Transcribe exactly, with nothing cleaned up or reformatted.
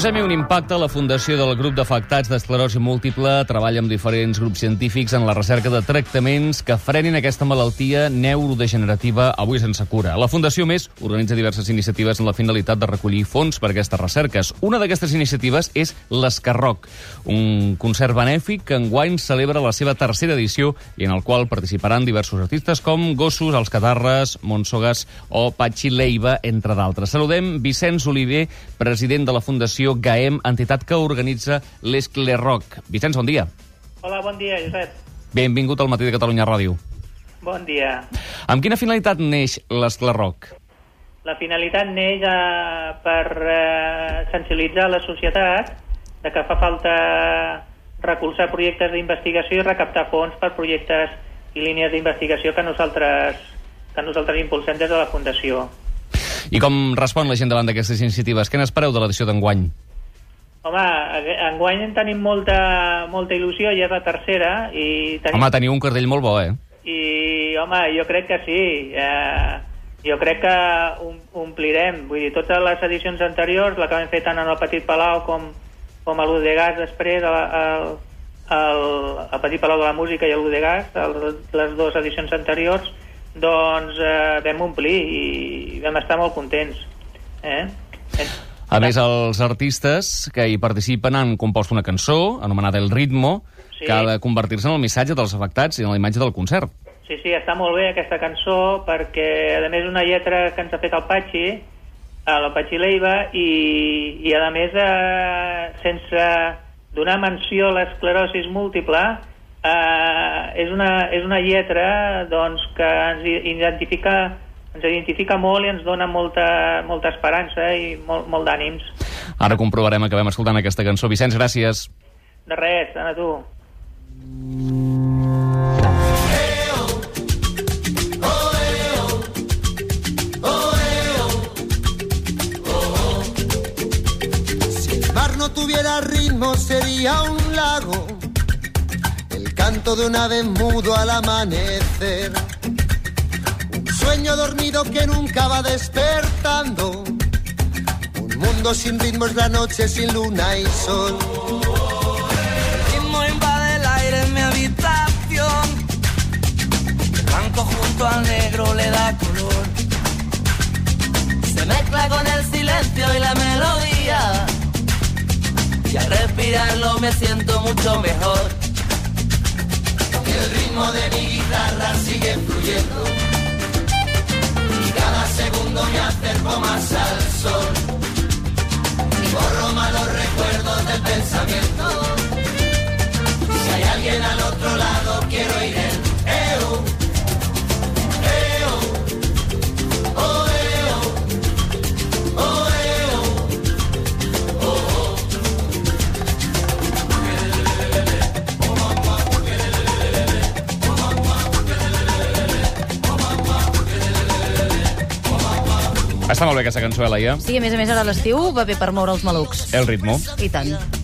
Posem-hi un impacte. La Fundació del Grup d'Afectats d'Esclerosi Múltiple treballa amb diferents grups científics en la recerca de tractaments que frenin aquesta malaltia neurodegenerativa avui sense cura. La Fundació, més, organitza diverses iniciatives amb la finalitat de recollir fons per a aquestes recerques. Una d'aquestes iniciatives és l'Escarroc, un concert benèfic que enguany celebra la seva tercera edició i en el qual participaran diversos artistes com Gossos, Els Catarres, Montsogas o Patxi Leiva, entre d'altres. Saludem Vicenç Oliver, president de la Fundació GAEM, entitat que organitza l'Esclerroc. Vicenç, bon dia. Hola, bon dia, Josep. Benvingut al Matí de Catalunya Ràdio. Bon dia. Amb quina finalitat neix l'Esclerroc? La finalitat neix eh, per eh, sensibilitzar la societat de que fa falta recolzar projectes d'investigació i recaptar fons per projectes i línies d'investigació que nosaltres, que nosaltres impulsem des de la Fundació. I com respon la gent davant d'aquestes iniciatives? Què n'espereu de l'edició d'enguany? Home, enguany tenim molta, molta il·lusió, ja és la tercera. I tenim... Home, teniu un cartell molt bo, eh? I, home, jo crec que sí. Eh, jo crec que omplirem. Vull dir, totes les edicions anteriors, la que vam fer tant en el Petit Palau com, com a l'U de Gas després, el, el, el, el Petit Palau de la Música i l'U de Gas, el, les dues edicions anteriors, doncs eh, vam omplir i vam estar molt contents. Eh? A més, els artistes que hi participen han compost una cançó anomenada El Ritmo, sí, que ha de convertir-se en el missatge dels afectats i en la imatge del concert. Sí, sí, està molt bé aquesta cançó perquè, a més, una lletra que ens ha fet el Patxi, el Patxi Leiva, i, i a més, eh, sense donar menció a l'esclerosi múltiple, Uh, és, una, és una lletra doncs, que ens identifica, ens identifica molt i ens dona molta, molta esperança i molt, molt d'ànims. Ara comprovarem, acabem escoltant aquesta cançó. Vicenç, gràcies. De res, a tu. Si el mar no tuviera ritmo sería un lago, canto de un ave mudo al amanecer, un sueño dormido que nunca va despertando, un mundo sin ritmo es la noche sin luna y sol. El ritmo invade el aire en mi habitación, el blanco junto al negro le da color, se mezcla con el silencio y la melodía, y al respirarlo me siento mucho mejor. El ritmo de mi guitarra sigue fluyendo y cada segundo me acerco más al sol y borro malos recuerdos del pensamiento. Si hay alguien al otro lado quiero oír el eu, eu, oh eu, oh eu, oh, oh. Està molt bé aquesta cançó, Laia. Sí, a més a més ara a l'estiu va bé per moure els malucs. El Ritmo. I tant.